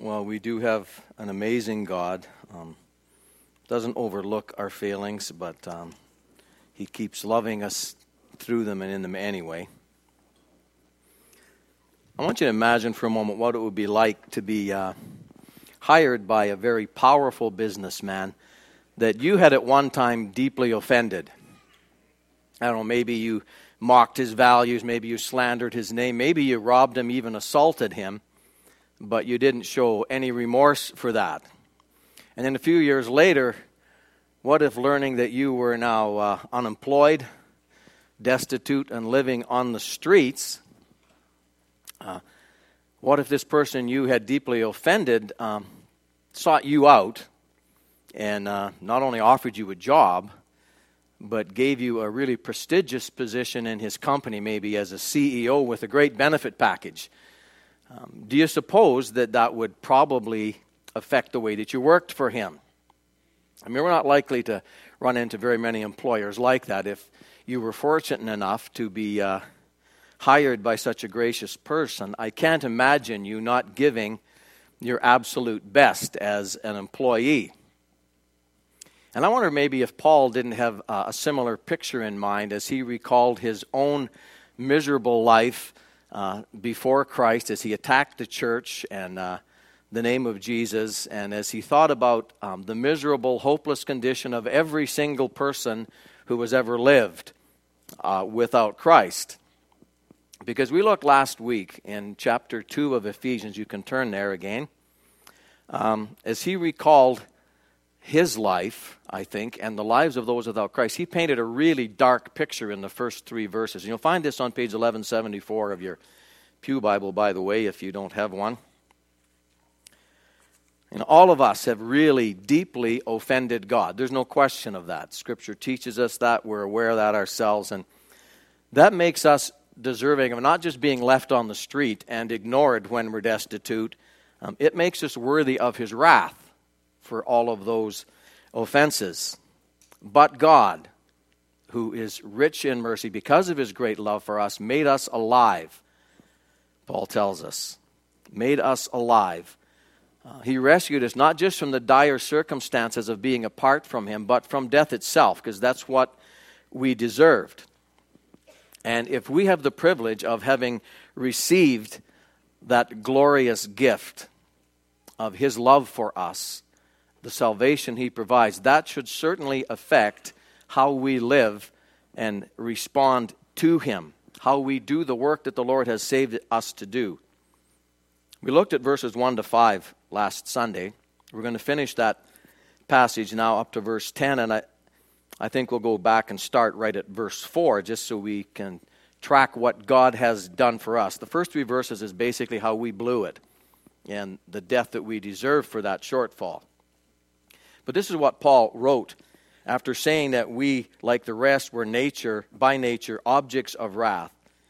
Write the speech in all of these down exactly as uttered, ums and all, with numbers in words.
Well, we do have an amazing God. Um, doesn't overlook our failings, but um, He keeps loving us through them and in them anyway. I want you to imagine for a moment what it would be like to be uh, hired by a very powerful businessman that you had at one time deeply offended. I don't know, maybe you mocked his values, maybe you slandered his name, maybe you robbed him, even assaulted him, but you didn't show any remorse for that. And then a few years later, what if learning that you were now uh, unemployed, destitute, and living on the streets, uh, what if this person you had deeply offended um, sought you out and uh, not only offered you a job, but gave you a really prestigious position in his company, maybe as a C E O with a great benefit package? Um, do you suppose that that would probably affect the way that you worked for him? I mean, we're not likely to run into very many employers like that. If you were fortunate enough to be uh, hired by such a gracious person, I can't imagine you not giving your absolute best as an employee. And I wonder maybe if Paul didn't have uh, a similar picture in mind as he recalled his own miserable life uh, before Christ, as he attacked the church and uh, the name of Jesus, and as he thought about um, the miserable, hopeless condition of every single person who has ever lived uh, without Christ. Because we looked last week in chapter two of Ephesians, you can turn there again, um, as he recalled his life, I think, and the lives of those without Christ. He painted a really dark picture in the first three verses. And you'll find this on page eleven seventy-four of your Pew Bible, by the way, if you don't have one. And all of us have really deeply offended God. There's no question of that. Scripture teaches us that. We're aware of that ourselves. And that makes us deserving of not just being left on the street and ignored when we're destitute. Um, it makes us worthy of His wrath for all of those offenses. But God, who is rich in mercy, because of His great love for us, made us alive, Paul tells us. Made us alive. Uh, he rescued us not just from the dire circumstances of being apart from Him, but from death itself, because that's what we deserved. And if we have the privilege of having received that glorious gift of His love for us, the salvation He provides, that should certainly affect how we live and respond to Him, how we do the work that the Lord has saved us to do. We looked at verses one to five last Sunday. We're going to finish that passage now up to verse ten, and I, I think we'll go back and start right at verse four, just so we can track what God has done for us. The first three verses is basically how we blew it and the death that we deserve for that shortfall. But this is what Paul wrote after saying that we, like the rest, were nature, by nature, objects of wrath.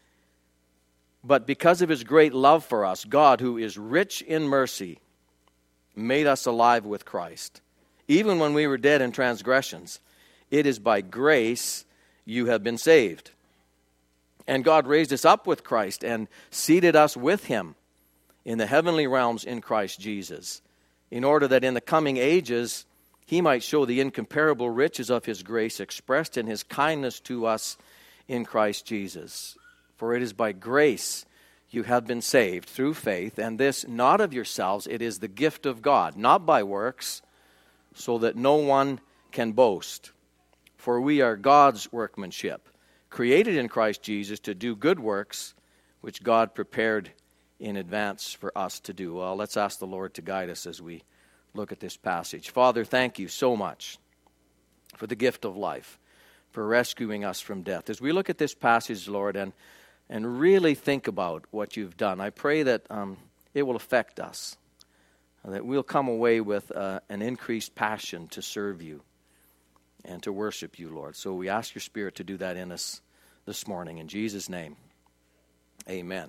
But because of His great love for us, God, who is rich in mercy, made us alive with Christ. Even when we were dead in transgressions, it is by grace you have been saved. And God raised us up with Christ and seated us with Him in the heavenly realms in Christ Jesus, in order that in the coming ages He might show the incomparable riches of His grace expressed in His kindness to us in Christ Jesus. For it is by grace you have been saved through faith, and this not of yourselves, it is the gift of God, not by works, so that no one can boast. For we are God's workmanship, created in Christ Jesus to do good works, which God prepared in advance for us to do. Well, let's ask the Lord to guide us as we look at this passage. Father, thank you so much for the gift of life, for rescuing us from death. As we look at this passage, Lord, and and really think about what you've done, I pray that um, it will affect us, that we'll come away with uh, an increased passion to serve you and to worship you, Lord. So we ask your Spirit to do that in us this morning. In Jesus' name, amen.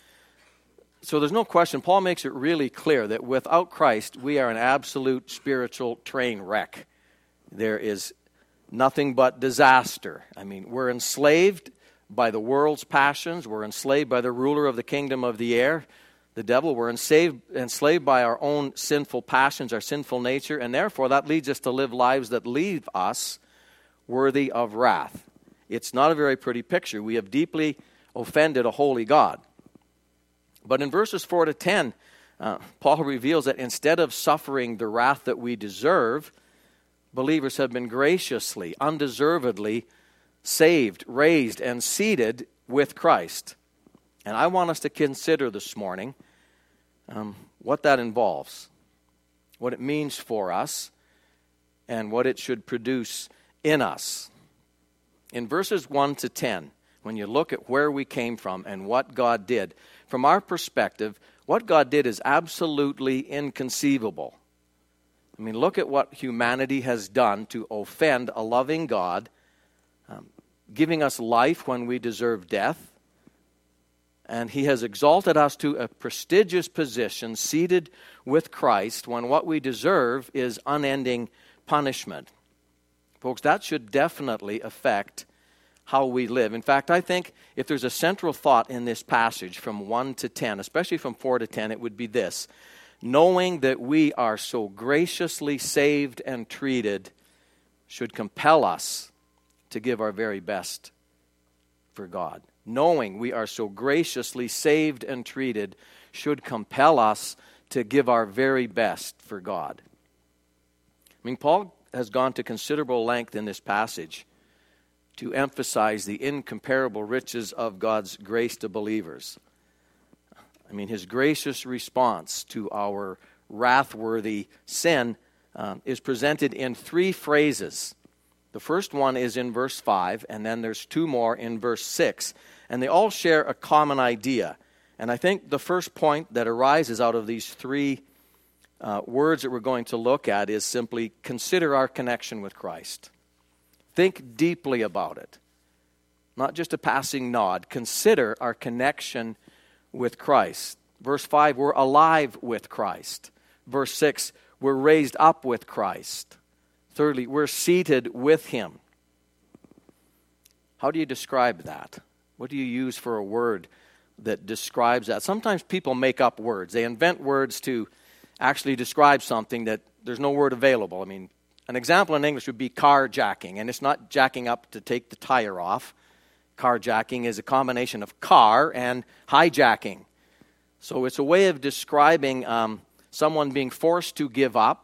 So there's no question, Paul makes it really clear that without Christ, we are an absolute spiritual train wreck. There is nothing but disaster. I mean, we're enslaved by the world's passions. We're enslaved by the ruler of the kingdom of the air, the devil. We're enslaved, enslaved by our own sinful passions, our sinful nature, and therefore that leads us to live lives that leave us worthy of wrath. It's not a very pretty picture. We have deeply offended a holy God. But in verses four to ten, uh, Paul reveals that instead of suffering the wrath that we deserve, believers have been graciously, undeservedly saved, raised, and seated with Christ. And I want us to consider this morning um, what that involves, what it means for us, and what it should produce in us. In verses one to ten, when you look at where we came from and what God did, from our perspective, what God did is absolutely inconceivable. I mean, look at what humanity has done to offend a loving God, um, giving us life when we deserve death. And he has exalted us to a prestigious position, seated with Christ, when what we deserve is unending punishment. Folks, that should definitely affect how we live. In fact, I think if there's a central thought in this passage from one to ten, especially from four to ten, it would be this: knowing that we are so graciously saved and treated should compel us to give our very best for God. Knowing we are so graciously saved and treated should compel us to give our very best for God. I mean, Paul has gone to considerable length in this passage to emphasize the incomparable riches of God's grace to believers. I mean, his gracious response to our wrath-worthy sin um, is presented in three phrases. The first one is in verse five, and then there's two more in verse six, and they all share a common idea. And I think the first point that arises out of these three uh, words that we're going to look at is simply consider our connection with Christ. Think deeply about it. Not just a passing nod. Consider our connection with Christ. Verse five, we're alive with Christ. Verse six, we're raised up with Christ. Thirdly, we're seated with him. How do you describe that? What do you use for a word that describes that? Sometimes people make up words. They invent words to actually describe something that there's no word available. I mean, an example in English would be carjacking, and it's not jacking up to take the tire off. Carjacking is a combination of car and hijacking. So it's a way of describing um, someone being forced to give up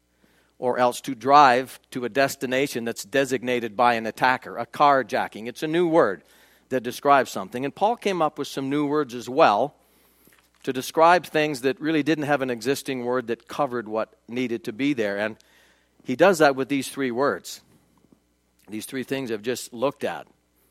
or else to drive to a destination that's designated by an attacker, a carjacking. It's a new word that describes something. And Paul came up with some new words as well to describe things that really didn't have an existing word that covered what needed to be there. And he does that with these three words. These three things I've just looked at.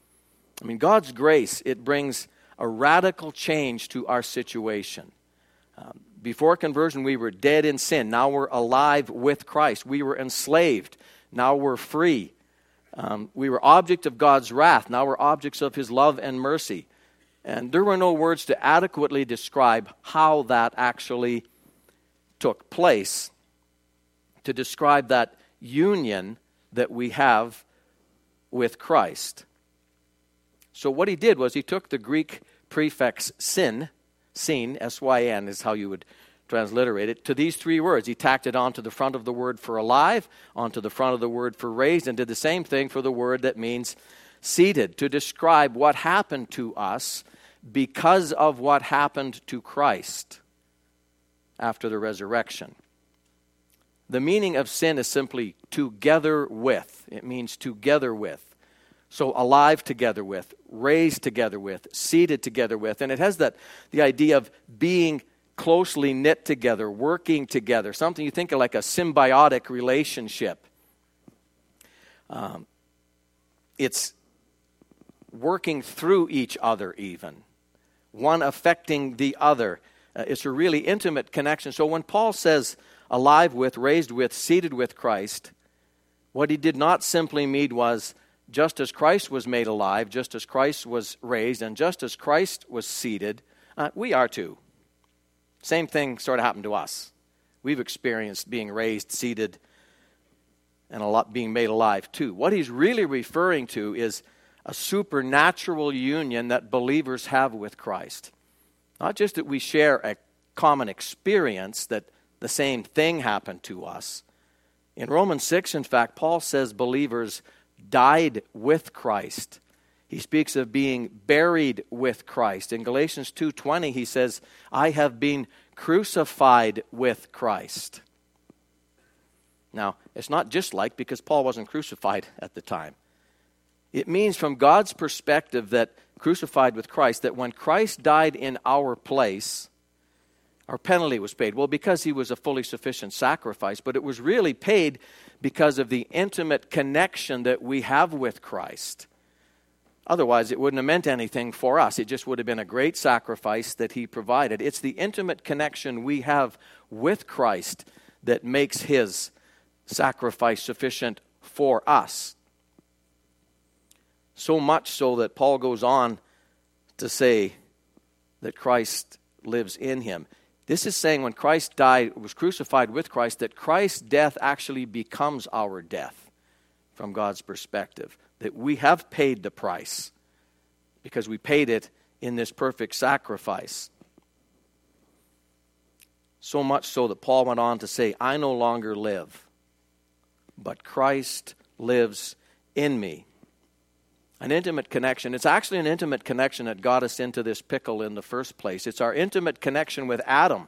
I mean, God's grace, it brings a radical change to our situation. Um, before conversion, we were dead in sin. Now we're alive with Christ. We were enslaved. Now we're free. Um, we were object of God's wrath. Now we're objects of his love and mercy. And there were no words to adequately describe how that actually took place, to describe that union that we have with Christ. So what he did was he took the Greek prefix sin, sin, S Y N is how you would transliterate it, to these three words. He tacked it onto the front of the word for alive, onto the front of the word for raised, and did the same thing for the word that means seated, to describe what happened to us because of what happened to Christ after the resurrection. The meaning of sin is simply together with. It means together with. So alive together with, raised together with, seated together with. And it has that the idea of being closely knit together, working together. Something you think of like a symbiotic relationship. Um, it's working through each other even. One affecting the other. Uh, it's a really intimate connection. So when Paul says alive with, raised with, seated with Christ, what he did not simply mean was just as Christ was made alive, just as Christ was raised, and just as Christ was seated, uh, we are too. Same thing sort of happened to us. We've experienced being raised, seated, and a lot being made alive too. What he's really referring to is a supernatural union that believers have with Christ. Not just that we share a common experience that the same thing happened to us. In Romans six, in fact, Paul says believers died with Christ. He speaks of being buried with Christ. In Galatians two twenty, he says, I have been crucified with Christ. Now, it's not just like, because Paul wasn't crucified at the time. It means from God's perspective that crucified with Christ, that when Christ died in our place, our penalty was paid. Well, because he was a fully sufficient sacrifice, but it was really paid because of the intimate connection that we have with Christ. Otherwise, it wouldn't have meant anything for us. It just would have been a great sacrifice that he provided. It's the intimate connection we have with Christ that makes his sacrifice sufficient for us. So much so that Paul goes on to say that Christ lives in him. This is saying when Christ died, was crucified with Christ, that Christ's death actually becomes our death from God's perspective. That we have paid the price because we paid it in this perfect sacrifice. So much so that Paul went on to say, I no longer live, but Christ lives in me. An intimate connection. It's actually an intimate connection that got us into this pickle in the first place. It's our intimate connection with Adam.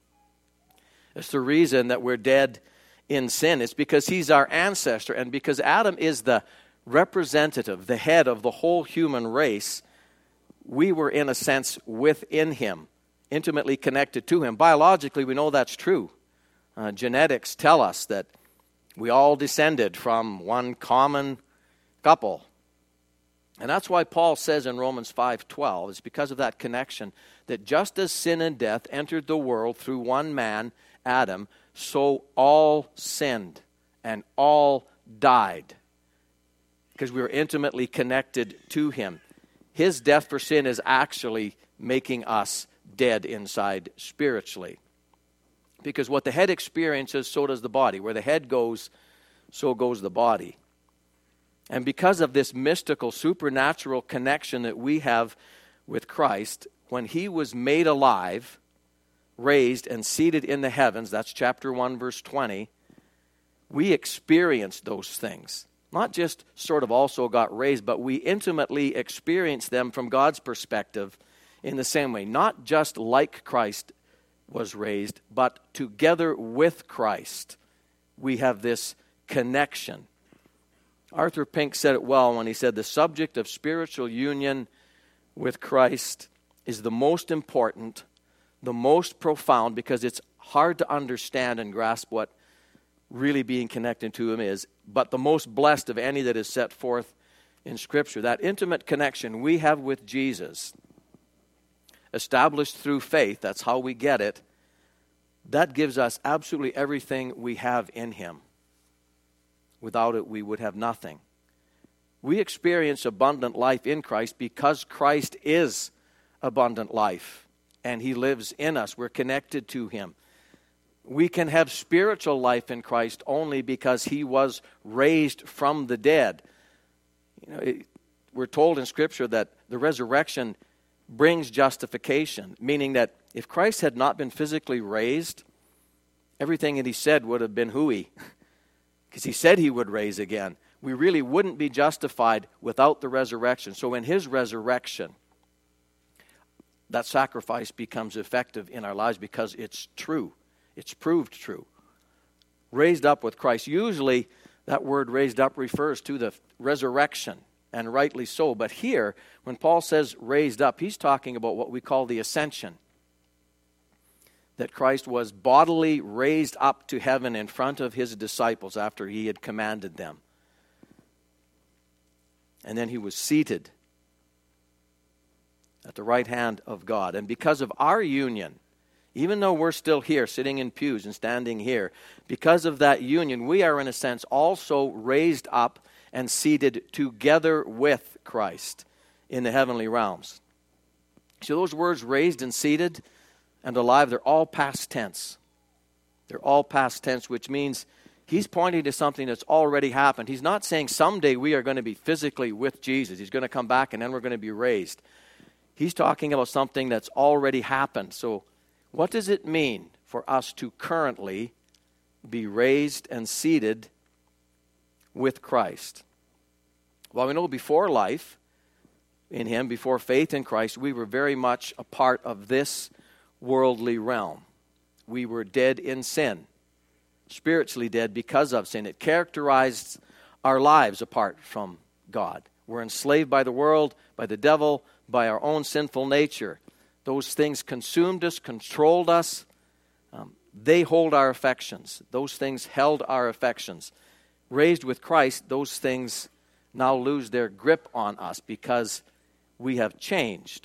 It's the reason that we're dead in sin. It's because he's our ancestor, and because Adam is the representative, the head of the whole human race, we were in a sense within him, intimately connected to him. Biologically, we know that's true. Uh, genetics tell us that we all descended from one common couple. And that's why Paul says in Romans five twelve, it's because of that connection, that just as sin and death entered the world through one man, Adam, so all sinned and all died. Because we were intimately connected to him. His death for sin is actually making us dead inside spiritually. Because what the head experiences, so does the body. Where the head goes, so goes the body. And because of this mystical, supernatural connection that we have with Christ, when he was made alive, raised, and seated in the heavens, that's chapter one, verse twenty, we experienced those things. Not just sort of also got raised, but we intimately experienced them from God's perspective in the same way. Not just like Christ was raised, but together with Christ, we have this connection. Arthur Pink said it well when he said, the subject of spiritual union with Christ is the most important, the most profound, because it's hard to understand and grasp what really being connected to him is, but the most blessed of any that is set forth in Scripture. That intimate connection we have with Jesus, established through faith, that's how we get it, that gives us absolutely everything we have in him. Without it, we would have nothing. We experience abundant life in Christ because Christ is abundant life, and he lives in us. We're connected to him. We can have spiritual life in Christ only because he was raised from the dead. You know, it, we're told in Scripture that the resurrection brings justification, meaning that if Christ had not been physically raised, everything that he said would have been hooey, because he said he would raise again. We really wouldn't be justified without the resurrection. So in his resurrection, that sacrifice becomes effective in our lives because it's true. It's proved true. Raised up with Christ. Usually that word raised up refers to the resurrection, and rightly so. But here, when Paul says raised up, he's talking about what we call the ascension. That Christ was bodily raised up to heaven in front of his disciples after he had commanded them. And then he was seated at the right hand of God. And because of our union, even though we're still here, sitting in pews and standing here, because of that union, we are in a sense also raised up and seated together with Christ in the heavenly realms. So those words, raised and seated and alive, they're all past tense. They're all past tense, which means he's pointing to something that's already happened. He's not saying someday we are going to be physically with Jesus. He's going to come back and then we're going to be raised. He's talking about something that's already happened. So What does it mean for us to currently be raised and seated with Christ? Well, we know before life in Him, before faith in Christ, we were very much a part of this worldly realm. We were dead in sin, spiritually dead because of sin. It characterized our lives apart from God. We're enslaved by the world, by the devil, by our own sinful nature. Those things consumed us, controlled us. Um, they hold our affections. Those things held our affections. Raised with Christ, those things now lose their grip on us because we have changed.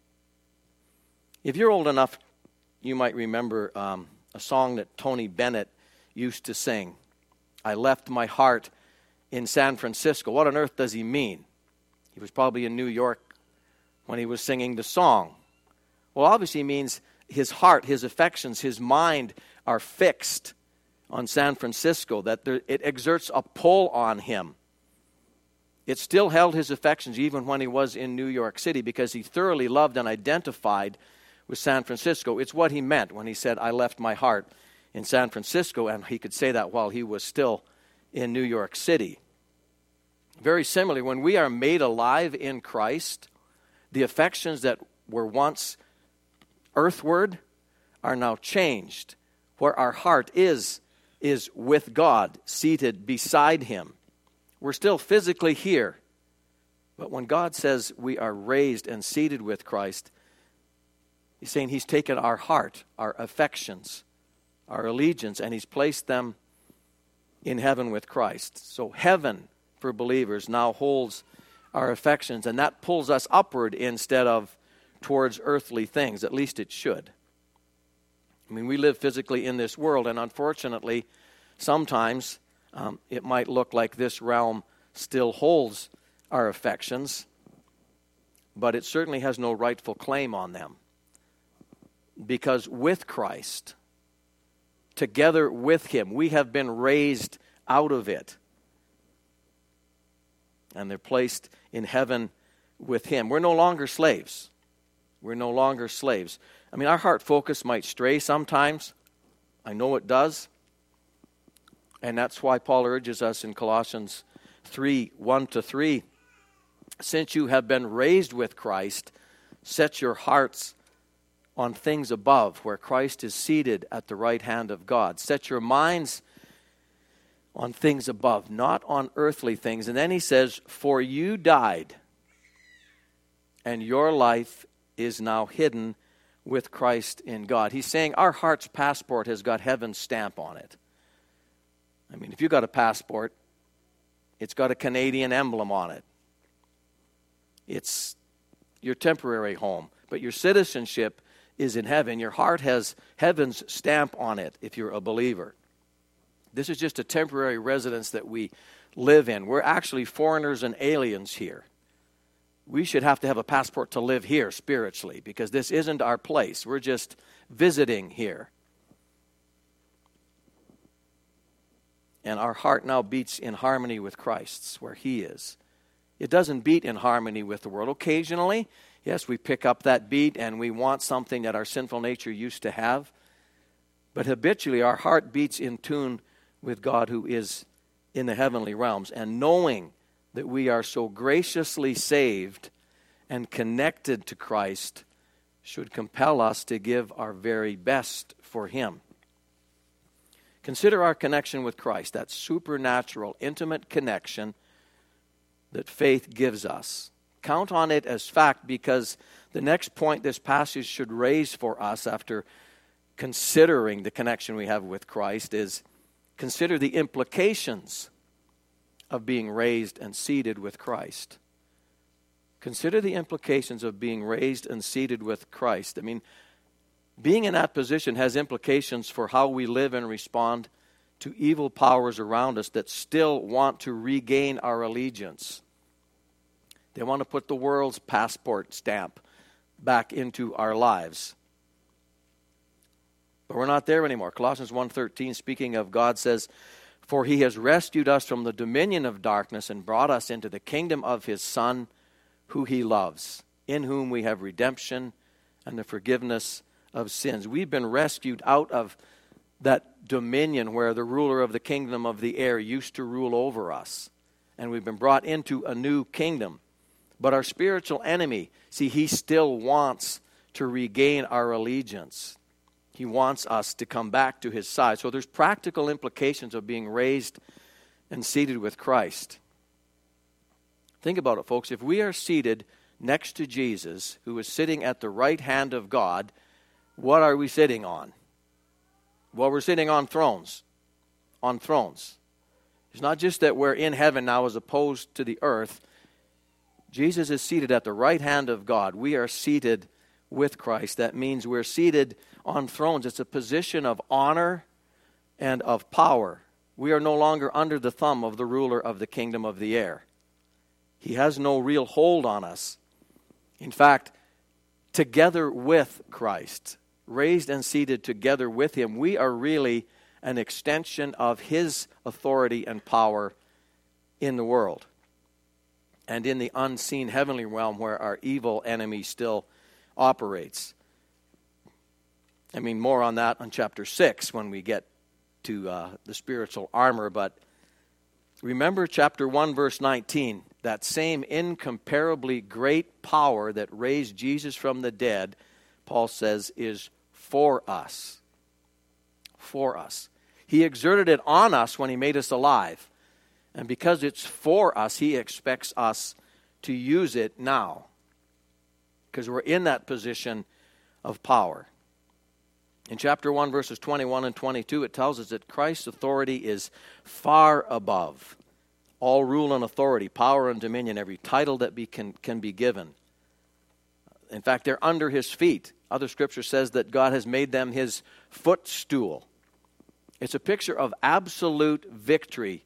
If you're old enough, you might remember um, a song that Tony Bennett used to sing. I left my heart in San Francisco. What on earth does he mean? He was probably in New York when he was singing the song. Well, obviously he means his heart, his affections, his mind are fixed on San Francisco, that there, it exerts a pull on him. It still held his affections even when he was in New York City because he thoroughly loved and identified with San Francisco. It's what he meant when he said, I left my heart in San Francisco, and he could say that while he was still in New York City. Very similarly, when we are made alive in Christ, the affections that were once earthward are now changed. Where our heart is, is with God, seated beside Him. We're still physically here, but when God says we are raised and seated with Christ, He's saying He's taken our heart, our affections, our allegiance, and He's placed them in heaven with Christ. So heaven, for believers, now holds our affections, and that pulls us upward instead of towards earthly things. At least it should. I mean, we live physically in this world, and unfortunately, sometimes um, it might look like this realm still holds our affections, but it certainly has no rightful claim on them. Because with Christ, together with Him, we have been raised out of it. And they're placed in heaven with Him. We're no longer slaves. We're no longer slaves. I mean, our heart focus might stray sometimes. I know it does. And that's why Paul urges us in Colossians three, one to three, since you have been raised with Christ, set your hearts on things above, where Christ is seated at the right hand of God. Set your minds on things above, not on earthly things. And then he says, for you died, and your life is now hidden with Christ in God. He's saying our heart's passport has got heaven's stamp on it. I mean, if you got a passport, it's got a Canadian emblem on it. It's your temporary home, but your citizenship is in heaven. Your heart has heaven's stamp on it if you're a believer. This is just a temporary residence that we live in. We're actually foreigners and aliens here. We should have to have a passport to live here spiritually, because this isn't our place. We're just visiting here. And our heart now beats in harmony with Christ's, where He is. It doesn't beat in harmony with the world. Occasionally, yes, we pick up that beat and we want something that our sinful nature used to have. But habitually, our heart beats in tune with God who is in the heavenly realms. And knowing that we are so graciously saved and connected to Christ should compel us to give our very best for Him. Consider our connection with Christ, that supernatural, intimate connection that faith gives us. Count on it as fact, because the next point this passage should raise for us after considering the connection we have with Christ is consider the implications of being raised and seated with Christ. Consider the implications of being raised and seated with Christ. I mean, being in that position has implications for how we live and respond to evil powers around us that still want to regain our allegiance. They want to put the world's passport stamp back into our lives. But we're not there anymore. Colossians one thirteen, speaking of God, says, for He has rescued us from the dominion of darkness and brought us into the kingdom of His Son, who He loves, in whom we have redemption and the forgiveness of sins. We've been rescued out of that dominion where the ruler of the kingdom of the air used to rule over us. And we've been brought into a new kingdom. But our spiritual enemy, see, he still wants to regain our allegiance. He wants us to come back to his side. So there's practical implications of being raised and seated with Christ. Think about it, folks. If we are seated next to Jesus, who is sitting at the right hand of God, what are we sitting on? Well, we're sitting on thrones. On thrones. It's not just that we're in heaven now as opposed to the earth. Jesus is seated at the right hand of God. We are seated with Christ. That means we're seated on thrones. It's a position of honor and of power. We are no longer under the thumb of the ruler of the kingdom of the air. He has no real hold on us. In fact, together with Christ, raised and seated together with him, we are really an extension of his authority and power in the world and in the unseen heavenly realm where our evil enemy still operates. I mean, more on that on chapter six when we get to uh, the spiritual armor. But remember chapter one, verse nineteen, that same incomparably great power that raised Jesus from the dead, Paul says, is for us. For us. He exerted it on us when he made us alive. And because it's for us, he expects us to use it now. Because we're in that position of power. In chapter one, verses twenty-one and twenty-two, it tells us that Christ's authority is far above all rule and authority, power and dominion, every title that be, can, can be given. In fact, they're under his feet. Other scripture says that God has made them his footstool. It's a picture of absolute victory.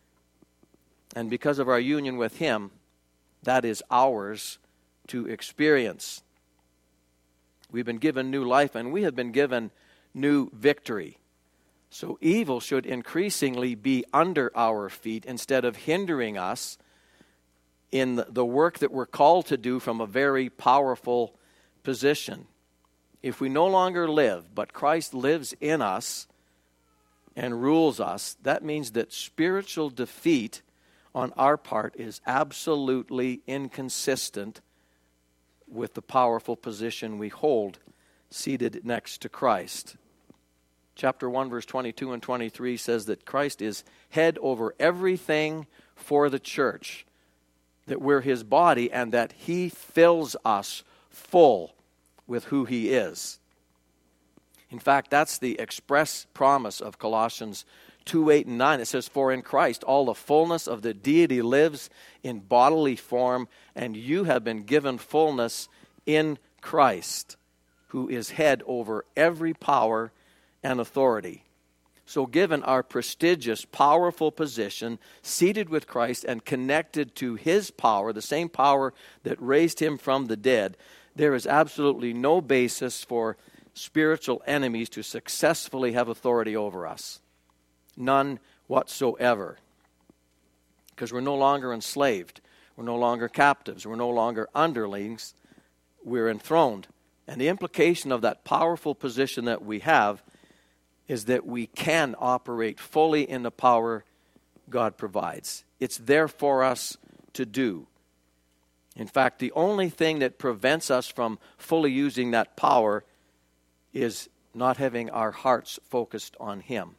And because of our union with him, that is ours to experience. We've been given new life and we have been given new victory. So evil should increasingly be under our feet instead of hindering us in the work that we're called to do from a very powerful position. If we no longer live, but Christ lives in us and rules us, that means that spiritual defeat on our part is absolutely inconsistent with the powerful position we hold seated next to Christ. Chapter one, verse twenty-two and twenty-three says that Christ is head over everything for the church, that we're his body and that he fills us full with who he is. In fact, that's the express promise of Colossians two, eight, and nine. It says, "For in Christ all the fullness of the deity lives in bodily form, and you have been given fullness in Christ, who is head over every power and authority." So given our prestigious, powerful position, seated with Christ and connected to his power, the same power that raised him from the dead, there is absolutely no basis for spiritual enemies to successfully have authority over us. None whatsoever. Because we're no longer enslaved. We're no longer captives. We're no longer underlings. We're enthroned. And the implication of that powerful position that we have is that we can operate fully in the power God provides. It's there for us to do. In fact, the only thing that prevents us from fully using that power is not having our hearts focused on him.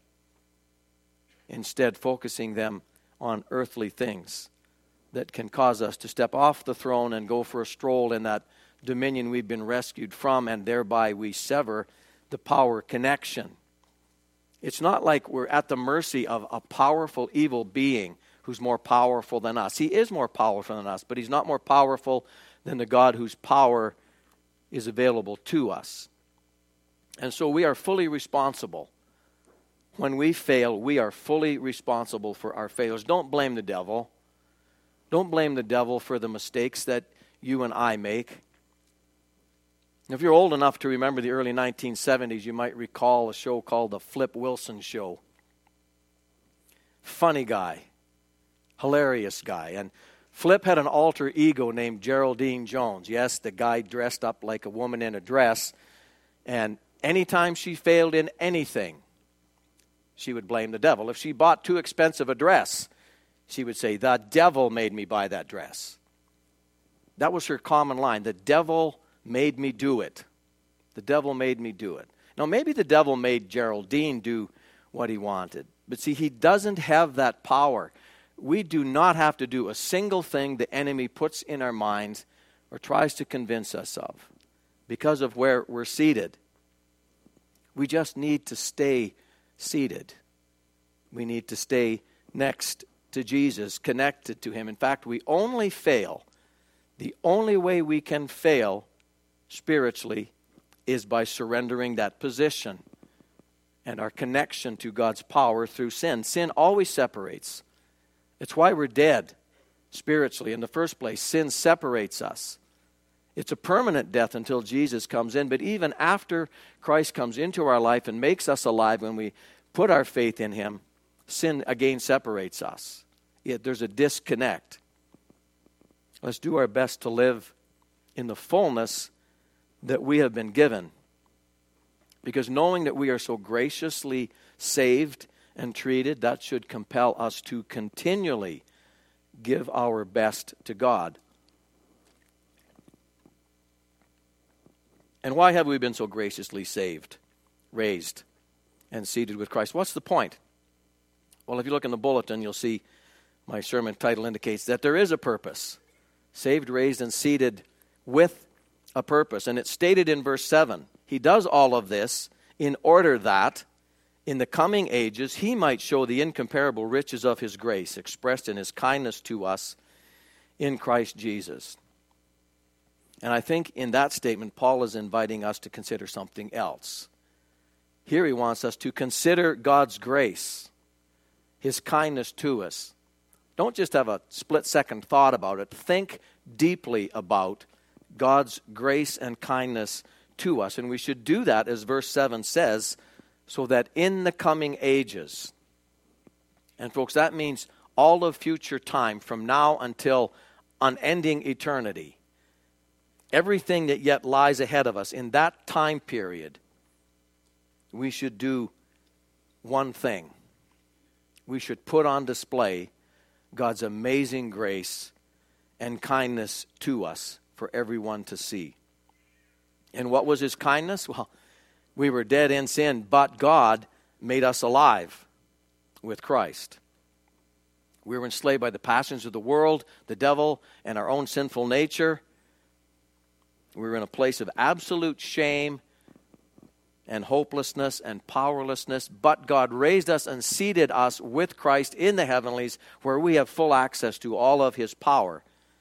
Instead, focusing them on earthly things that can cause us to step off the throne and go for a stroll in that dominion we've been rescued from, and thereby we sever the power connection. It's not like we're at the mercy of a powerful evil being who's more powerful than us. He is more powerful than us, but he's not more powerful than the God whose power is available to us. And so we are fully responsible. When we fail, we are fully responsible for our failures. Don't blame the devil. Don't blame the devil for the mistakes that you and I make. If you're old enough to remember the early nineteen seventies, you might recall a show called The Flip Wilson Show. Funny guy. Hilarious guy. And Flip had an alter ego named Geraldine Jones. Yes, the guy dressed up like a woman in a dress. And anytime she failed in anything, she would blame the devil. If she bought too expensive a dress, she would say, the devil made me buy that dress. That was her common line. The devil made me do it. The devil made me do it. Now, maybe the devil made Geraldine do what he wanted. But see, he doesn't have that power. We do not have to do a single thing the enemy puts in our minds or tries to convince us of because of where we're seated. We just need to stay seated. We need to stay next to Jesus, connected to him. In fact, we only fail. The only way we can fail spiritually is by surrendering that position and our connection to God's power through sin. Sin always separates. It's why we're dead spiritually in the first place. Sin separates us. It's a permanent death until Jesus comes in. But even after Christ comes into our life and makes us alive, when we put our faith in him, sin again separates us. Yet there's a disconnect. Let's do our best to live in the fullness that we have been given. Because knowing that we are so graciously saved and treated, that should compel us to continually give our best to God. And why have we been so graciously saved, raised, and seated with Christ? What's the point? Well, if you look in the bulletin, you'll see my sermon title indicates that there is a purpose. Saved, raised, and seated with a purpose. And it's stated in verse seven. He does all of this in order that in the coming ages he might show the incomparable riches of his grace expressed in his kindness to us in Christ Jesus. And I think in that statement, Paul is inviting us to consider something else. Here he wants us to consider God's grace, his kindness to us. Don't just have a split-second thought about it. Think deeply about God's grace and kindness to us. And we should do that, as verse seven says, so that in the coming ages, and folks, that means all of future time from now until unending eternity, everything that yet lies ahead of us, in that time period, we should do one thing. We should put on display God's amazing grace and kindness to us for everyone to see. And what was his kindness? Well, we were dead in sin, but God made us alive with Christ. We were enslaved by the passions of the world, the devil, and our own sinful nature. We were in a place of absolute shame and hopelessness and powerlessness, but God raised us and seated us with Christ in the heavenlies, where we have full access to all of his power.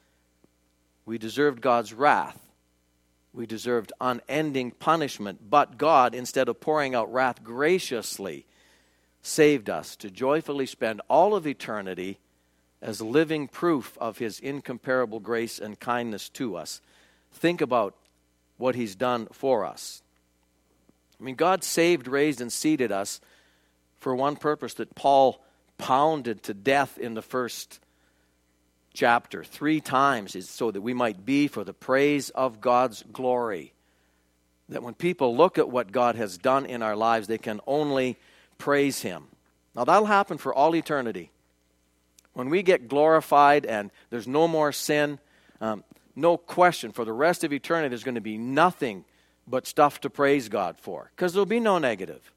We deserved God's wrath. We deserved unending punishment, but God, instead of pouring out wrath, graciously saved us to joyfully spend all of eternity as living proof of his incomparable grace and kindness to us. Think about what he's done for us. I mean, God saved, raised, and seated us for one purpose that Paul pounded to death in the first chapter three times, is so that we might be for the praise of God's glory. That when people look at what God has done in our lives, they can only praise him. Now that'll happen for all eternity. When we get glorified and there's no more sin, um, no question, for the rest of eternity there's going to be nothing but stuff to praise God for, because there'll be no negative.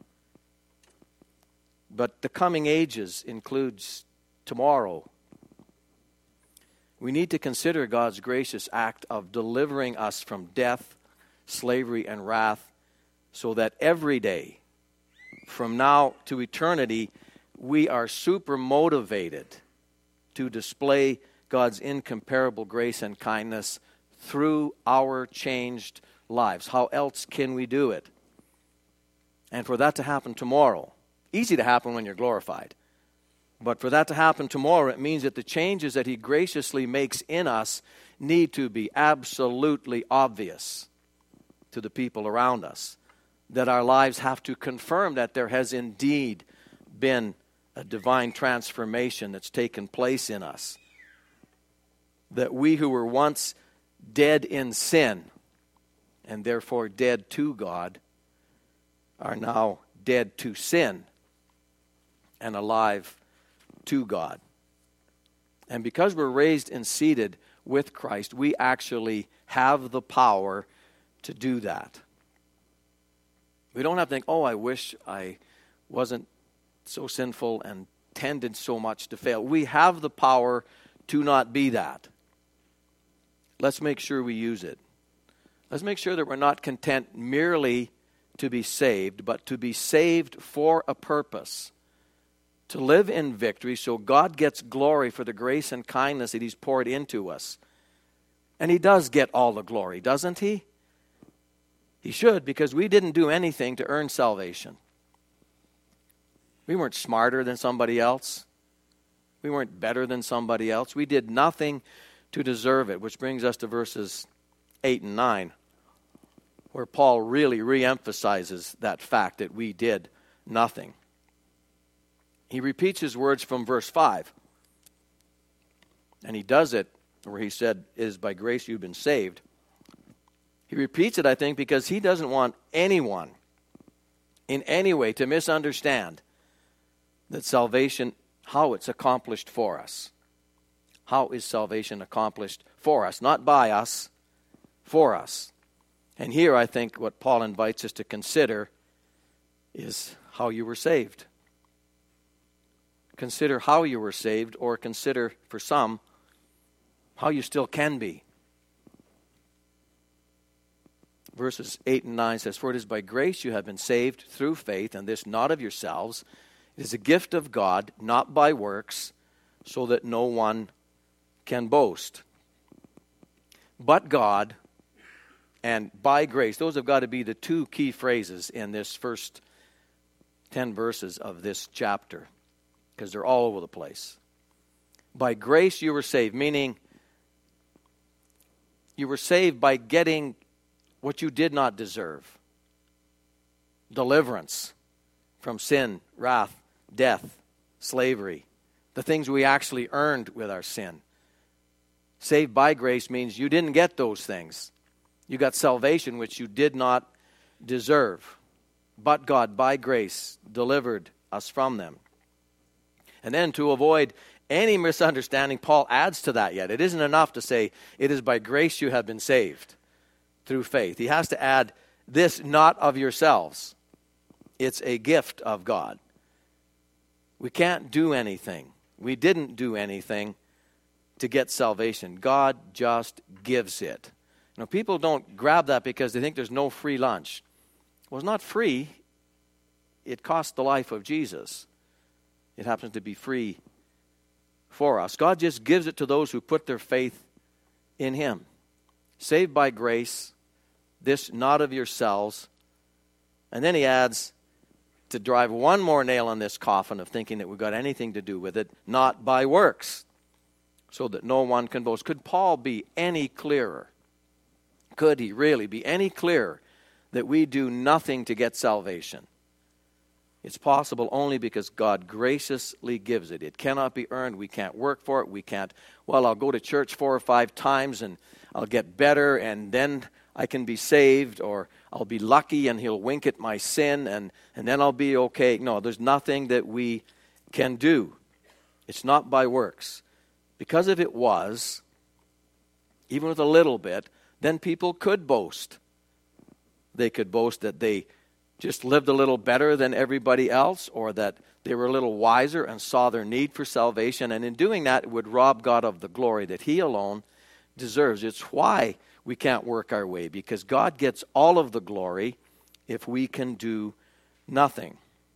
But the coming ages includes tomorrow. We need to consider God's gracious act of delivering us from death, slavery, and wrath, so that every day, from now to eternity, we are super motivated to display God's incomparable grace and kindness through our changed lives. How else can we do it? And for that to happen tomorrow, easy to happen when you're glorified, but for that to happen tomorrow, it means that the changes that he graciously makes in us need to be absolutely obvious to the people around us. That our lives have to confirm that there has indeed been a divine transformation that's taken place in us. That we who were once dead in sin and therefore dead to God, are now dead to sin and alive to God. And because we're raised and seated with Christ, we actually have the power to do that. We don't have to think, oh, I wish I wasn't so sinful and tended so much to fail. We have the power to not be that. Let's make sure we use it. Let's make sure that we're not content merely to be saved, but to be saved for a purpose. To live in victory so God gets glory for the grace and kindness that He's poured into us. And He does get all the glory, doesn't He? He should, because we didn't do anything to earn salvation. We weren't smarter than somebody else. We weren't better than somebody else. We did nothing to deserve it, which brings us to verses eight and nine, where Paul really reemphasizes that fact that we did nothing. He repeats his words from verse five. And he does it where he said, it is by grace you've been saved. He repeats it, I think, because he doesn't want anyone in any way to misunderstand that salvation, how it's accomplished for us. How is salvation accomplished for us? Not by us, for us. And here I think what Paul invites us to consider is how you were saved. Consider how you were saved, or consider, for some, how you still can be. Verses eight and nine says, for it is by grace you have been saved through faith, and this not of yourselves. It is a gift of God, not by works, so that no one can boast. But God and by grace, those have got to be the two key phrases in this first ten verses of this chapter, because they're all over the place. By grace you were saved, meaning you were saved by getting what you did not deserve. Deliverance from sin, wrath, death, slavery, the things we actually earned with our sin. Saved by grace means you didn't get those things. You got salvation which you did not deserve. But God, by grace, delivered us from them. And then to avoid any misunderstanding, Paul adds to that yet. It isn't enough to say, it is by grace you have been saved through faith. He has to add, this not of yourselves. It's a gift of God. We can't do anything. We didn't do anything to get salvation. God just gives it. You know, people don't grab that because they think there's no free lunch. Well, it's not free. It cost the life of Jesus. It happens to be free for us. God just gives it to those who put their faith in Him. Saved by grace, this not of yourselves. And then he adds, to drive one more nail in this coffin of thinking that we've got anything to do with it, not by works, so that no one can boast. Could Paul be any clearer? Could he really be any clearer that we do nothing to get salvation? It's possible only because God graciously gives it. It cannot be earned. We can't work for it. We can't, well, I'll go to church four or five times and I'll get better and then I can be saved, or I'll be lucky and He'll wink at my sin and, and then I'll be okay. No, there's nothing that we can do. It's not by works. Because if it was, even with a little bit, then people could boast. They could boast that they just lived a little better than everybody else, or that they were a little wiser and saw their need for salvation. And in doing that, it would rob God of the glory that He alone deserves. It's why we can't work our way, because God gets all of the glory if we can do nothing.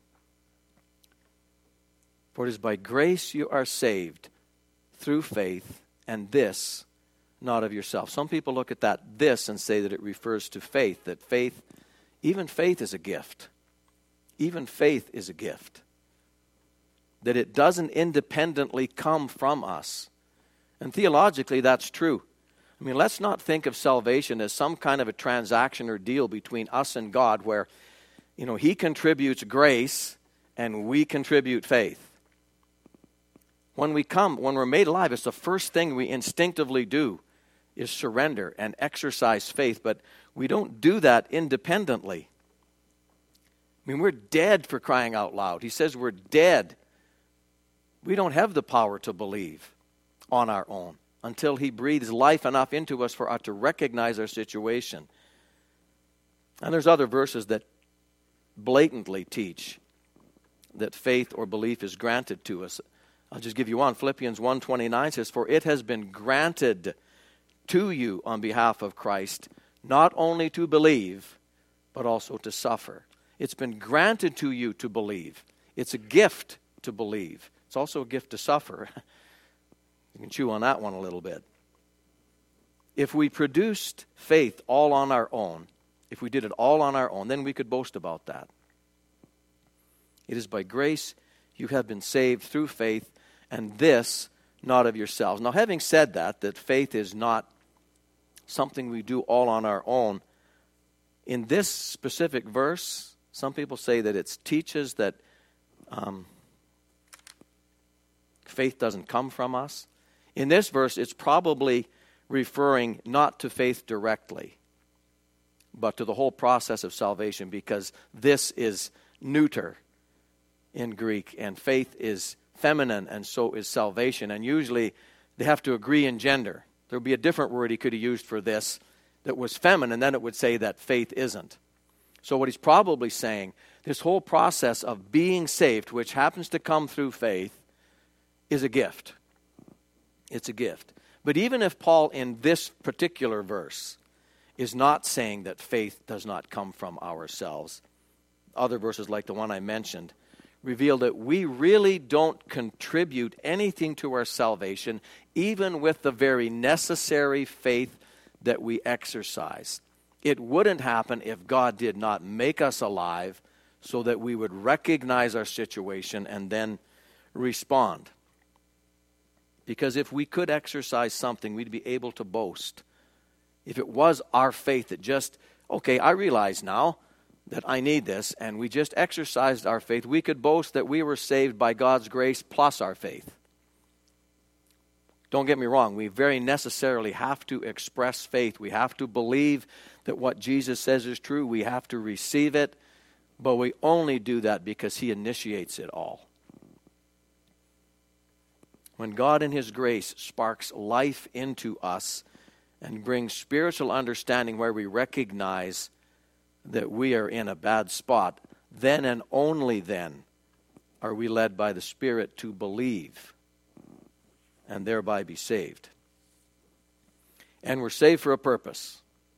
For it is by grace you are saved through faith, and this not of yourself. Some people look at that this and say that it refers to faith, that faith, even faith is a gift. Even faith is a gift. That it doesn't independently come from us. And theologically, that's true. I mean, let's not think of salvation as some kind of a transaction or deal between us and God where, you know, He contributes grace and we contribute faith. When we come, when we're made alive, it's the first thing we instinctively do is surrender and exercise faith, but we don't do that independently. I mean, we're dead, for crying out loud. He says we're dead. We don't have the power to believe on our own until he breathes life enough into us for us to recognize our situation. And there's other verses that blatantly teach that faith or belief is granted to us. I'll just give you one. Philippians one twenty-nine says, "For it has been granted to you on behalf of Christ, not only to believe, but also to suffer." It's been granted to you to believe. It's a gift to believe. It's also a gift to suffer. You can chew on that one a little bit. If we produced faith all on our own, if we did it all on our own, then we could boast about that. It is by grace you have been saved through faith, and this not of yourselves. Now, having said that, that faith is not something we do all on our own, in this specific verse, some people say that it teaches that um, faith doesn't come from us. In this verse, it's probably referring not to faith directly, but to the whole process of salvation, because this is neuter in Greek, and faith is feminine, and so is salvation. And usually they have to agree in gender. There would be a different word he could have used for this that was feminine, and then it would say that faith isn't. So what he's probably saying, this whole process of being saved, which happens to come through faith, is a gift. It's a gift. But even if Paul in this particular verse is not saying that faith does not come from ourselves, other verses like the one I mentioned reveal that we really don't contribute anything to our salvation, even with the very necessary faith that we exercise. It wouldn't happen if God did not make us alive so that we would recognize our situation and then respond. Because if we could exercise something, we'd be able to boast. If it was our faith that just, okay, I realize now that I need this, and we just exercised our faith, we could boast that we were saved by God's grace plus our faith. Don't get me wrong, we very necessarily have to express faith. We have to believe that what Jesus says is true. We have to receive it, but we only do that because he initiates it all. When God in his grace sparks life into us and brings spiritual understanding where we recognize that we are in a bad spot, then and only then are we led by the Spirit to believe and thereby be saved. And we're saved for a purpose.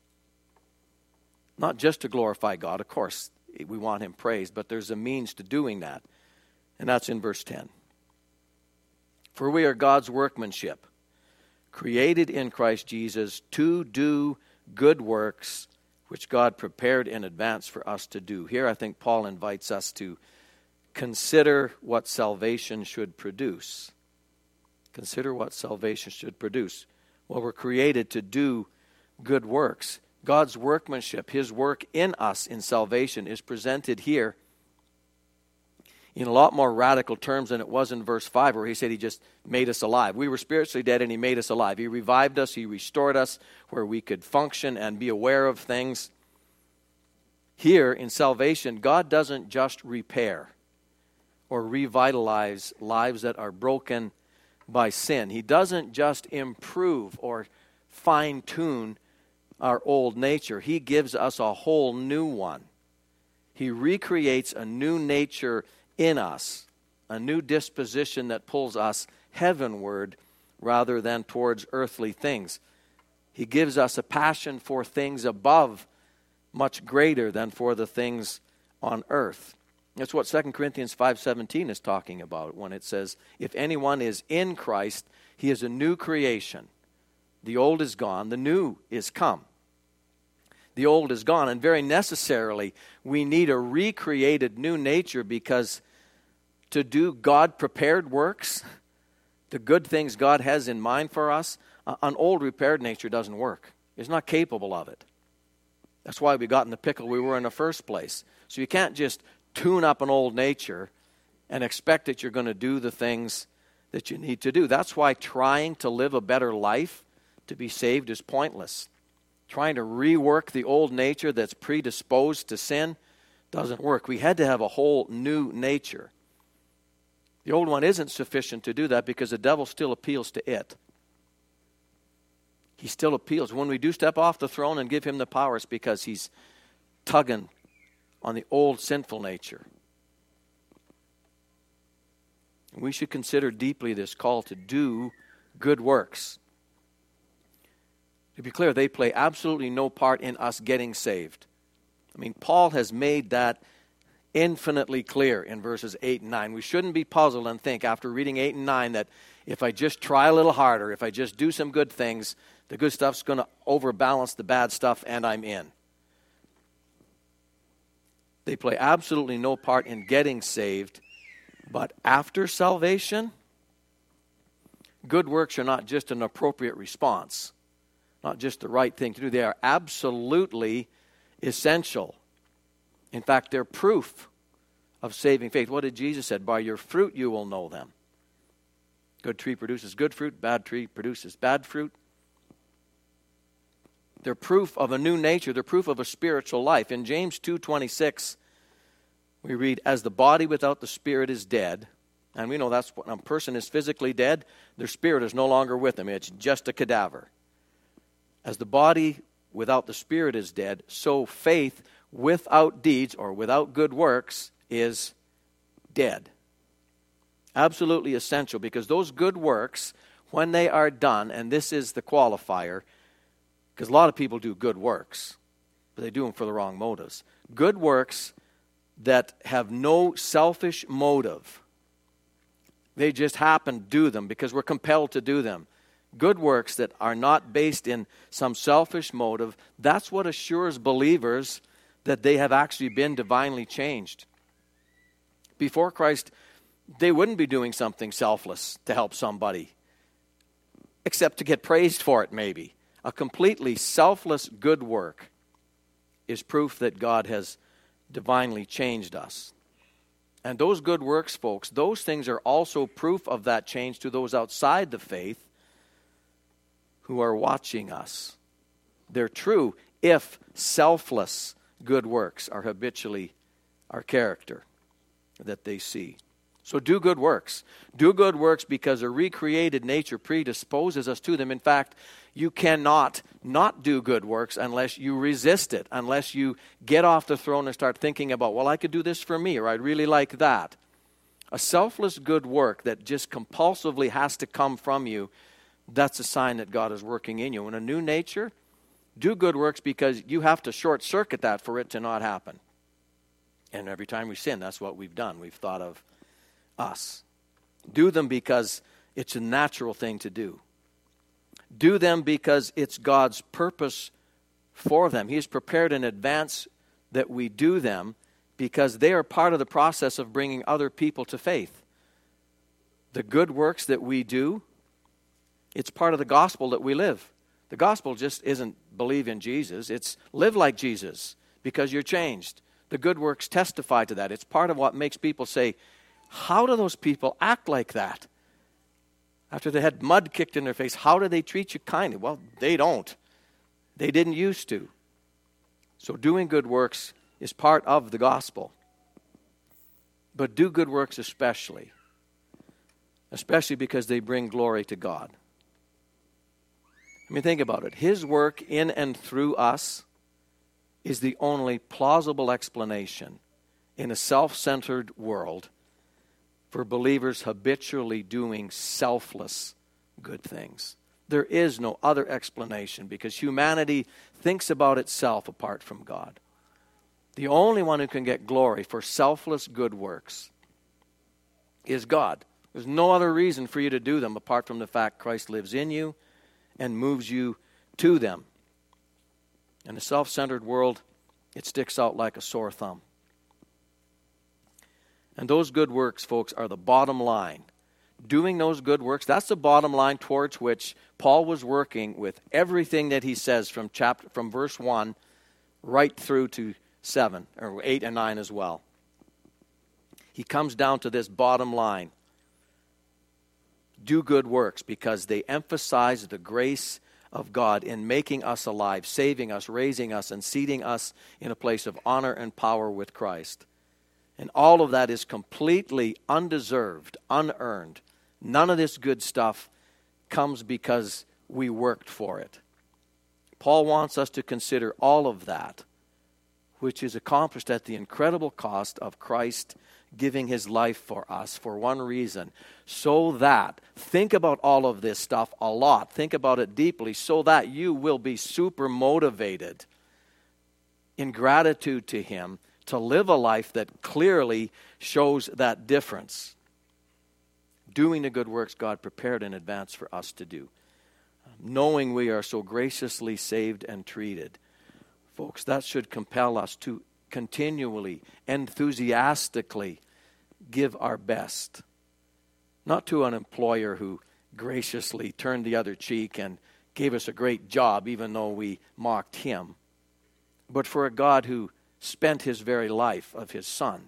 Not just to glorify God, of course, we want him praised, but there's a means to doing that. And that's in verse ten. For we are God's workmanship, created in Christ Jesus to do good works, which God prepared in advance for us to do. Here I think Paul invites us to consider what salvation should produce. Consider what salvation should produce. Well, we're created to do good works. God's workmanship, his work in us in salvation, is presented here in a lot more radical terms than it was in verse five, where he said he just made us alive. We were spiritually dead and he made us alive. He revived us, he restored us where we could function and be aware of things. Here in salvation, God doesn't just repair or revitalize lives that are broken by sin. He doesn't just improve or fine-tune our old nature. He gives us a whole new one. He recreates a new nature in us, a new disposition that pulls us heavenward rather than towards earthly things. He gives us a passion for things above, much greater than for the things on earth. That's what Second Corinthians five seventeen is talking about when it says, if anyone is in Christ, he is a new creation. The old is gone, the new is come. The old is gone, and very necessarily we need a recreated new nature, because to do God-prepared works, the good things God has in mind for us, an old repaired nature doesn't work. It's not capable of it. That's why we got in the pickle we were in the first place. So you can't just tune up an old nature and expect that you're going to do the things that you need to do. That's why trying to live a better life to be saved is pointless. Trying to rework the old nature that's predisposed to sin doesn't work. We had to have a whole new nature. The old one isn't sufficient to do that because the devil still appeals to it. He still appeals. When we do step off the throne and give him the power, it's because he's tugging on the old sinful nature. We should consider deeply this call to do good works. To be clear, they play absolutely no part in us getting saved. I mean, Paul has made that infinitely clear in verses eight and nine. We shouldn't be puzzled and think after reading eight and nine that if I just try a little harder, if I just do some good things, the good stuff's going to overbalance the bad stuff and I'm in. They play absolutely no part in getting saved. But after salvation, good works are not just an appropriate response, not just the right thing to do. They are absolutely essential. In fact, they're proof of saving faith. What did Jesus say? By your fruit you will know them. Good tree produces good fruit, bad tree produces bad fruit. They're proof of a new nature. They're proof of a spiritual life. In James two twenty-six, we read, as the body without the spirit is dead, and we know that's when a person is physically dead, their spirit is no longer with them. It's just a cadaver. As the body without the spirit is dead, so faith without deeds or without good works is dead. Absolutely essential, because those good works, when they are done, and this is the qualifier, because a lot of people do good works, but they do them for the wrong motives. Good works that have no selfish motive. They just happen to do them because we're compelled to do them. Good works that are not based in some selfish motive, that's what assures believers that they have actually been divinely changed. Before Christ, they wouldn't be doing something selfless to help somebody, except to get praised for it maybe. A completely selfless good work is proof that God has divinely changed us. And those good works, folks, those things are also proof of that change to those outside the faith who are watching us. They're true if selfless good works are habitually our character that they see. So do good works. Do good works because a recreated nature predisposes us to them. In fact, you cannot not do good works unless you resist it, unless you get off the throne and start thinking about, well, I could do this for me, or I'd really like that. A selfless good work that just compulsively has to come from you, that's a sign that God is working in you. In a new nature, do good works because you have to short-circuit that for it to not happen. And every time we sin, that's what we've done. We've thought of us. Do them because it's a natural thing to do. Do them because it's God's purpose for them. He has prepared in advance that we do them because they are part of the process of bringing other people to faith. The good works that we do, it's part of the gospel that we live. The gospel just isn't believe in Jesus. It's live like Jesus because you're changed. The good works testify to that. It's part of what makes people say, how do those people act like that? After they had mud kicked in their face, how do they treat you kindly? Well, they don't. They didn't used to. So doing good works is part of the gospel. But do good works especially. Especially because they bring glory to God. I mean, think about it. His work in and through us is the only plausible explanation in a self-centered world for believers habitually doing selfless good things. There is no other explanation because humanity thinks about itself apart from God. The only one who can get glory for selfless good works is God. There's no other reason for you to do them apart from the fact Christ lives in you and moves you to them. In a self-centered world, it sticks out like a sore thumb. And those good works, folks, are the bottom line. Doing those good works, that's the bottom line towards which Paul was working with everything that he says from chapter from verse one right through to seven, or eight and nine as well. He comes down to this bottom line. Do good works because they emphasize the grace of God in making us alive, saving us, raising us, and seating us in a place of honor and power with Christ. And all of that is completely undeserved, unearned. None of this good stuff comes because we worked for it. Paul wants us to consider all of that, which is accomplished at the incredible cost of Christ giving his life for us for one reason, so that, think about all of this stuff a lot, think about it deeply, so that you will be super motivated in gratitude to him to live a life that clearly shows that difference. Doing the good works God prepared in advance for us to do. Knowing we are so graciously saved and treated. Folks, that should compel us to continually, enthusiastically give our best. Not to an employer who graciously turned the other cheek and gave us a great job even though we mocked him, but for a God who spent his very life of his Son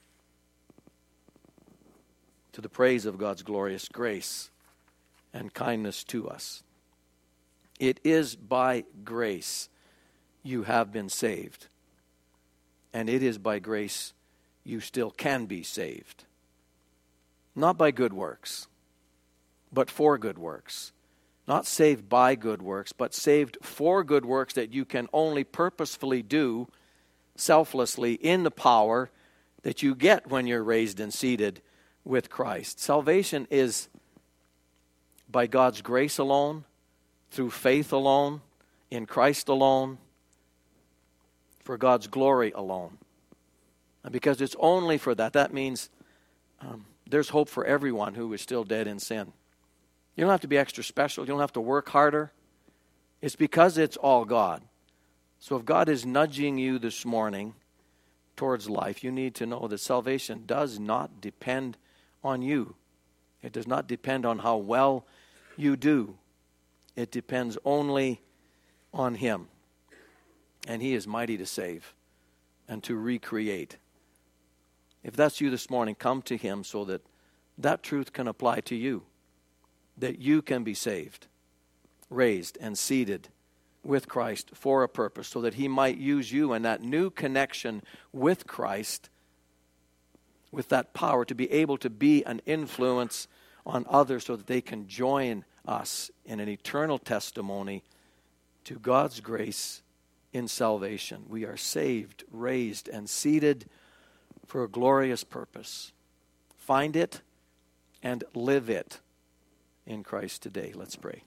to the praise of God's glorious grace and kindness to us. It is by grace you have been saved. And it is by grace you still can be saved. Not by good works, but for good works. Not saved by good works, but saved for good works that you can only purposefully do selflessly in the power that you get when you're raised and seated with Christ. Salvation is by God's grace alone, through faith alone, in Christ alone, for God's glory alone. And because it's only for that, that means um, there's hope for everyone who is still dead in sin. You don't have to be extra special. You don't have to work harder. It's because it's all God. So if God is nudging you this morning towards life, you need to know that salvation does not depend on you. It does not depend on how well you do. It depends only on him. And he is mighty to save and to recreate. If that's you this morning, come to him so that that truth can apply to you. That you can be saved, raised, and seated with Christ for a purpose, so that he might use you in that new connection with Christ, with that power to be able to be an influence on others so that they can join us in an eternal testimony to God's grace in salvation. We are saved, raised, and seated for a glorious purpose. Find it and live it in Christ today. Let's pray.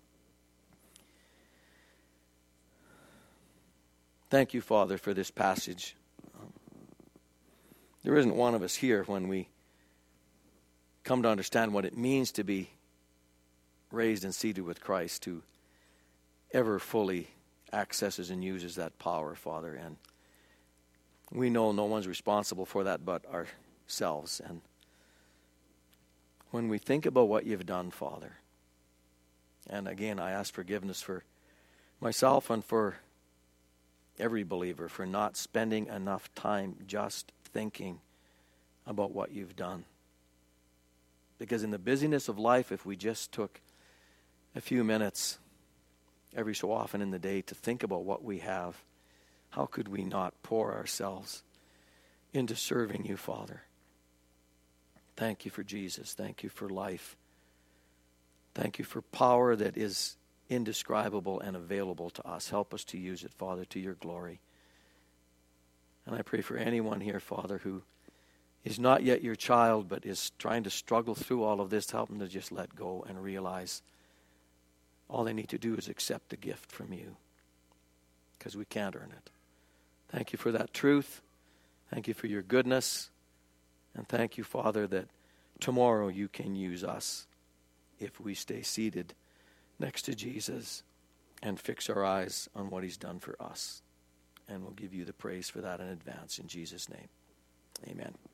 Thank you, Father, for this passage. Um, there isn't one of us here when we come to understand what it means to be raised and seated with Christ who ever fully accesses and uses that power, Father. And we know no one's responsible for that but ourselves. And when we think about what you've done, Father, and again, I ask forgiveness for myself and for every believer for not spending enough time just thinking about what you've done. Because in the busyness of life, if we just took a few minutes every so often in the day to think about what we have, how could we not pour ourselves into serving you, Father? Thank you for Jesus. Thank you for life. Thank you for power that is indescribable and available to us. Help us to use it, Father, to your glory. And I pray for anyone here, Father, who is not yet your child but is trying to struggle through all of this. Help them to just let go and realize all they need to do is accept the gift from you, because we can't earn it. Thank you for that truth. Thank you for your goodness. And thank you, Father, that tomorrow you can use us if we stay seated next to Jesus and fix our eyes on what he's done for us. And we'll give you the praise for that in advance in Jesus' name. Amen.